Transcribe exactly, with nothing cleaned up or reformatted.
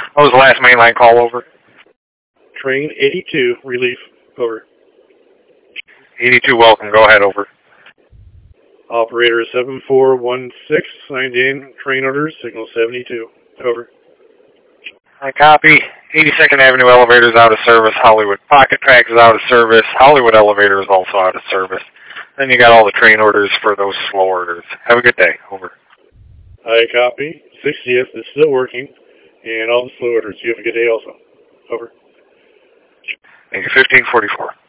What was the last mainline call, over? Train eighty-two, relief, over. eighty-two, welcome, go ahead, over. Operator seven four one six, signed in, train orders, signal seventy-two, over. I copy. eighty-second Avenue elevator is out of service. Hollywood Pocket Track is out of service. Hollywood elevator is also out of service. Then you got all the train orders for those slow orders. Have a good day. Over. I copy. sixtieth is still working, and all the slow orders. You have a good day also. Over. Thank you. fifteen forty-four.